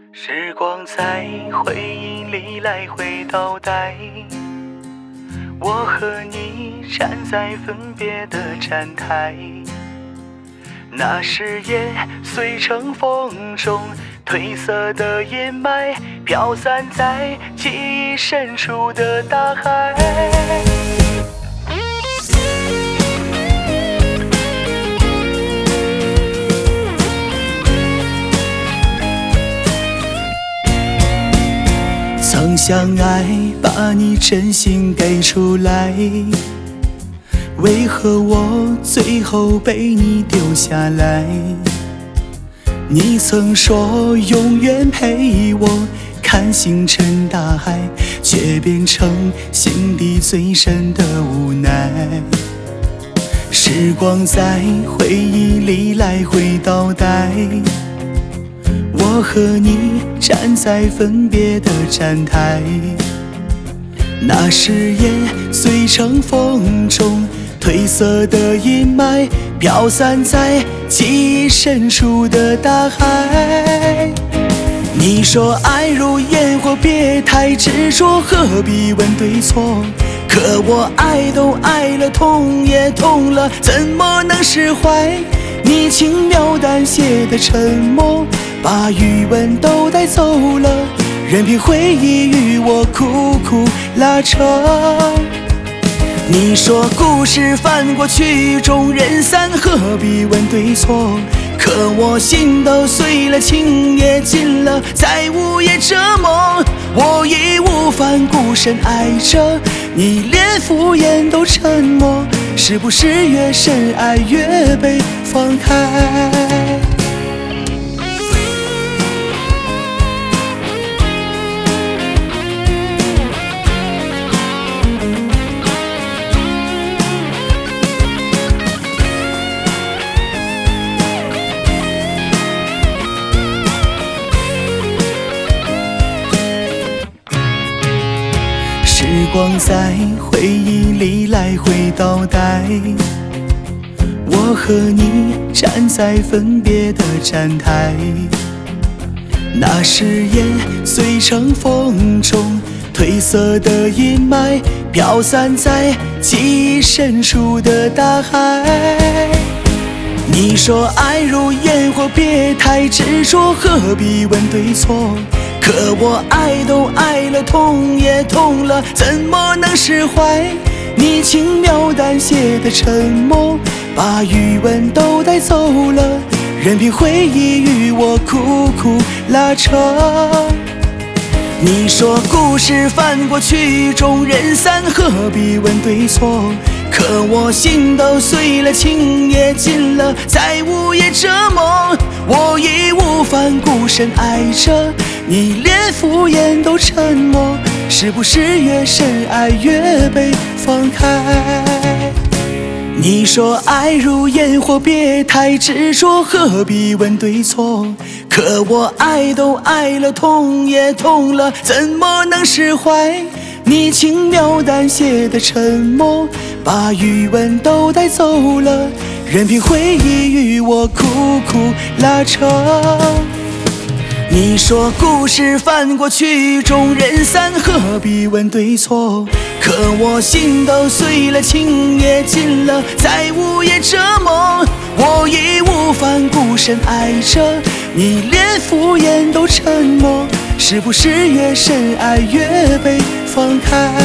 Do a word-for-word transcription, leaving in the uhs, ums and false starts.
时光在回忆里来回倒带，我和你站在分别的站台，那时也碎成风中褪色的烟霾，飘散在记忆深处的大海。曾相爱，把你真心给出来，为何我最后被你丢下来？你曾说永远陪我看星辰大海，却变成心底最深的无奈。时光在回忆里来回倒带，我和你站在分别的站台，那誓言碎成风中褪色的阴霾，飘散在记忆深处的大海。你说爱如烟火，别太执着，何必问对错？可我爱都爱了，痛也痛了，怎么能释怀？你轻描淡写的沉默，把余温都带走了，任凭回忆与我苦苦拉扯。你说故事翻过曲终人散，何必问对错？可我心都碎了，情也尽了，再无也折磨。我义无反顾深爱着你，连敷衍都沉默，是不是越深爱越被放开？时光在回忆里来回倒带，我和你站在分别的站台，那誓言碎成风中褪色的阴霾，飘散在记忆深处的大海。你说爱如烟火，别太执着，何必问对错？可我爱都爱了，痛也痛了，怎么能释怀？你轻描淡写的沉默，把余温都带走了，任凭回忆与我苦苦拉扯。你说故事翻过曲终人散，何必问对错？可我心都碎了，情也尽了，再无也折磨。我义无反顾深爱着你，连敷衍都沉默，是不是越深爱越被放开？你说爱如烟火，别太执着，何必问对错？可我爱都爱了，痛也痛了，怎么能释怀？你轻描淡写的沉默，把余温都带走了，任凭回忆与我苦苦拉扯。你说故事翻过曲终人散，何必问对错？可我心都碎了，情也尽了，再无也折磨。我义无反顾深爱着你，连敷衍都沉默，是不是越深爱越被放开？